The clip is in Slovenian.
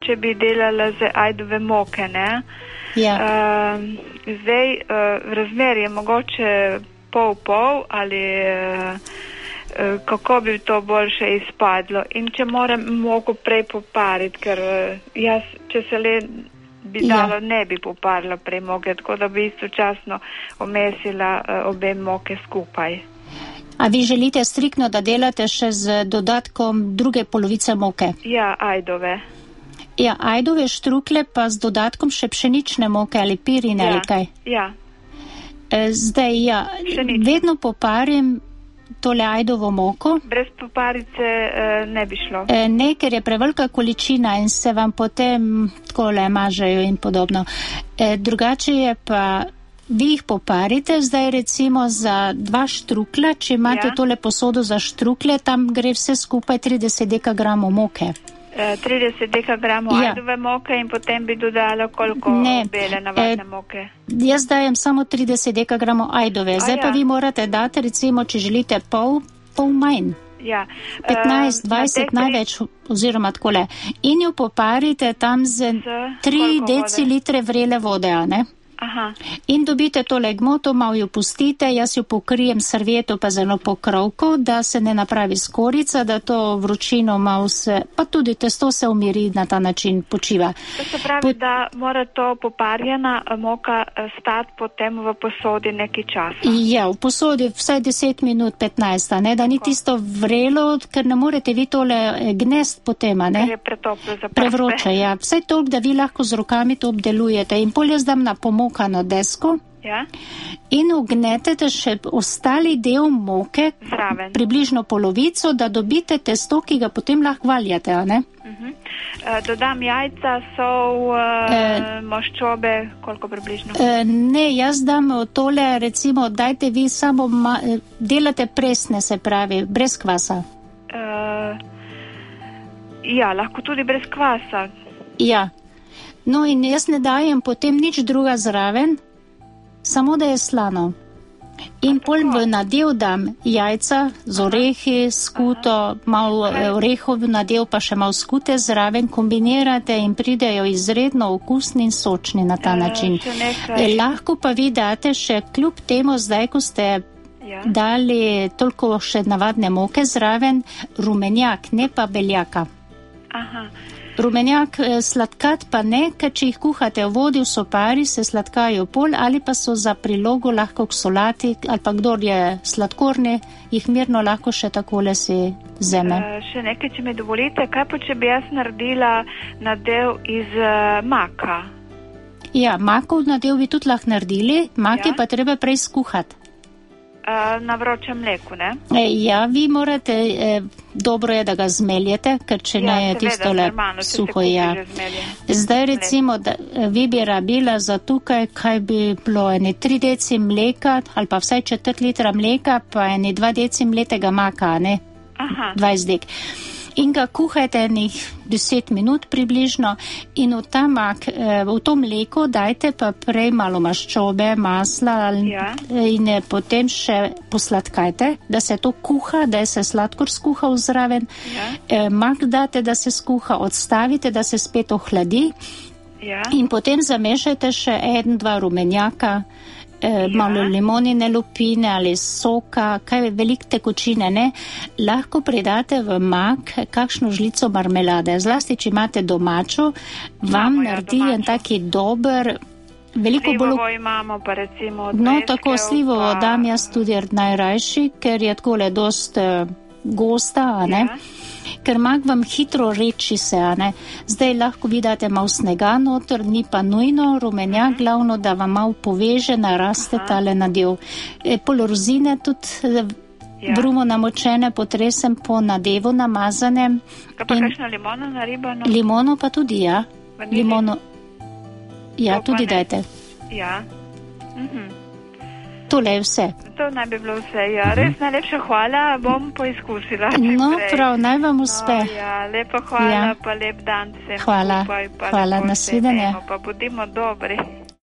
če bi delala z ajdove moke, ne? Ja. Zdaj, razmer je mogoče pol ali kako bi to boljše izpadlo. In če moram moko prej popariti, ker jaz, če se le bi dalo, ne bi poparila prej moke, tako da bi istočasno omesila obe moke skupaj. A vi želite striktno, da delate še z dodatkom druge polovice moke? Ja, ajdove. Ja, ajdove štrukle pa z dodatkom še pšenične moke ali pirine ali kaj? Ja. Zdaj, vedno poparim tole ajdovo moko. Brez poparice ne bi šlo? Ne, ker je prevelika količina in se vam potem takole mažejo in podobno. Drugače je pa, vi jih poparite, zdaj recimo za 2 štrukla, če imate tole posodo za štrukle, tam gre vse skupaj 30 dekagramov moke. 30 dekagramov ajdove moke in potem bi dodala koliko bele navadne moke? Jaz dajem samo 30 dekagramov ajdove. Zdaj pa vi morate dati, recimo, če želite pol manj. Ja. 15, 20 največ, oziroma takole. In jo poparite tam z 3 decilitre vrele vode, a ne? Aha. In dobite tole gmoto, malo jo pustite, jaz jo pokrijem servieto pa zelo pokrovko, da se ne napravi skorica, da to vročino malo se, pa tudi testo se umiri, na ta način počiva. To se pravi, da mora to poparjena moka stati potem v posodi neki čas? Ja, v posodi vsaj 10 minut, 15, ne, da ni tisto vrelo, ker ne morete vi tole gnest potem, ne? Ker je pretoplo za prste. Prevroče, ja. Vsaj toliko, da vi lahko z rokami to obdelujete in pol jaz dam na pomokano desko. Ja. In ugnetete še ostali del moke, zraven. Približno polovico, da dobite testo, ki ga potem lahko valjate, a ne? Dodam jajca, sol, maščobe, koliko približno? Ne, jaz dam tole, recimo, dajte vi samo, delate presne, se pravi, brez kvasa. Ja, lahko tudi brez kvasa. Ja. No in jaz ne dajem potem nič druga zraven, samo da je slano. In pol v nadev dam jajca z orehi, skuto, malo orehov nadev, pa še malo skute zraven, kombinirate in pridejo izredno okusni in sočni na ta način. Lahko pa vi date še kljub temu, zdaj ko ste dali toliko še navadne moke zraven, rumenjak, ne pa beljaka. Aha. Rumenjak, sladkat pa ne, ker če jih kuhate v vodi v sopari, se sladkajo pol ali pa so za prilogo lahko k solati, ali pa kdor je sladkorni, jih mirno lahko še takole si vzame. Še nekaj, če mi dovolite, kaj pa če bi jaz naredila nadev iz maka? Ja, makov nadev bi tudi lahko naredili, mak je pa treba prej skuhati. Na vročem mleku, ne? Ja, vi morate, dobro je, da ga zmeljete, ker če ne je tistole suho, Zdaj recimo, da vi bi rabila za tukaj, kaj bi bilo, 3 deci mleka, ali pa vsaj 4 litra mleka, pa 2 deci mletega maka, ne? Aha. 20 dek. In ga kuhajte 10 minut približno in v ta mak, v to mleko dajte pa prej malo maščobe, masla in potem še posladkajte, da se to kuha, da se sladkor skuha zraven. Mak date, da se skuha, odstavite, da se spet ohladi in potem zamešajte še 1-2 rumenjaka, malo limonine lupine ali soka, kaj veliko tekočine, ne? Lahko pridate v mak kakšno žlico marmelade. Zlasti, če imate domačo, vam naredi en taki dober, veliko bolj... Slivovo imamo pa recimo... No, tako slivovo dam jaz tudi najrajši, ker je takole dost gosta, a ne? Ker mak vam hitro reči se, a ne? Zdaj lahko vi date malo snega noter, ni pa nujno, rumenjak, glavno, da vam malo poveže, naraste tale nadev. Pol rozine tudi brumo namočene, potresem po nadevu namazanem. Kaj pa kakšno limono naribano? Limono pa tudi, ja. Limono, ja, tudi dajte. Ja. Tole je vse. To naj bi bilo vse, ja. Res najlepša hvala, bom poizkusila. No, prav, naj vam uspe. Lepa hvala, pa lep dan vsem. Hvala, nasvidenje. Pa bodimo dobri.